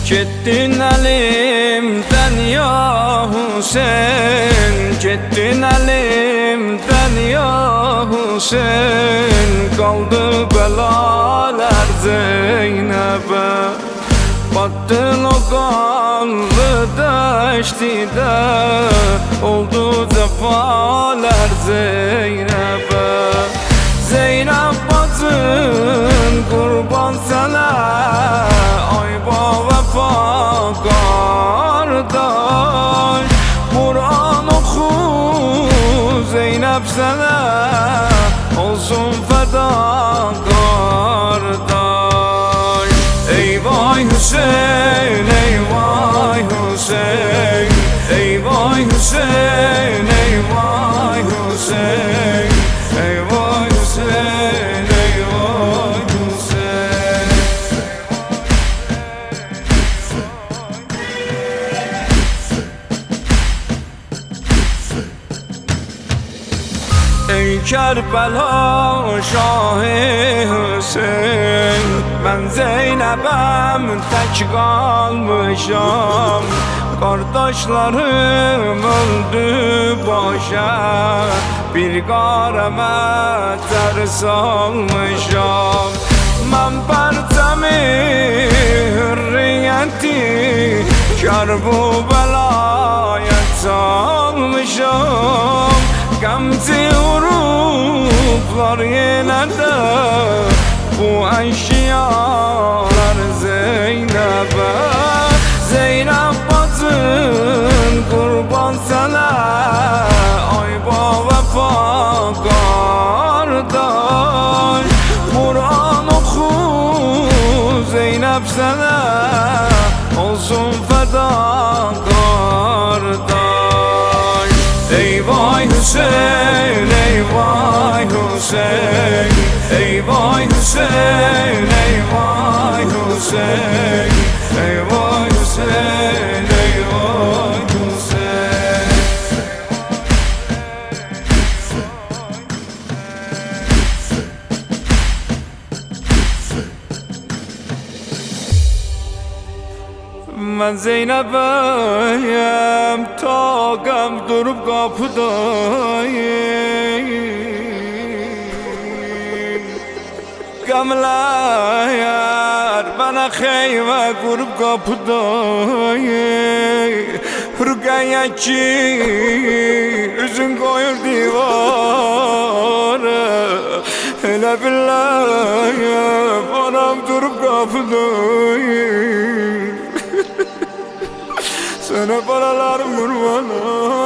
Gittin elimden ya Hüseyin, gittin elimden ya Hüseyin. Kaldı belalar Zeynep'e, battın o kanlı deştide, oldu cefalar Zeynep'e. Zeynep bacın kurban sana, ayba vefa kardeş. Kur'an oku Zeynep sana, olsun feda kardeş. Ey vay Hüseyin, ey vay Hüseyin, ey vay Hüseyin, ey vay Hüseyin, ey vay Hüseyin, ey vay Hüseyin. Ey Kerbela Şahı Hüseyin, ben Zeynep'em tek kalmışam. Kardeşlerim öldü başa, bir gareme ters almışam. Ben pertemi hürriyeti Kerbela'ya salmışam. Gamze uruplar yine de bu eşyalar Zeynep'e. Zeynep bacın kurban sana, ayba vefa kardeş. Kur'an oku Zeynep sana, olsun feda kardeş. Ey vay Hüseyin, ey vay Hüseyin, ey vay Hüseyin, ey vay Hüseyin, ey vay Hüseyin, ey vay Hüseyin. Ben Zeynep'im, taqəm durup qapıdayım. Qəmlər bana xeyvə qurub qapıdayım. Rüqəyə ki üzün qoyur divara, elə billəyim anam durup qapıdayım. Sana paralarım kurbanım.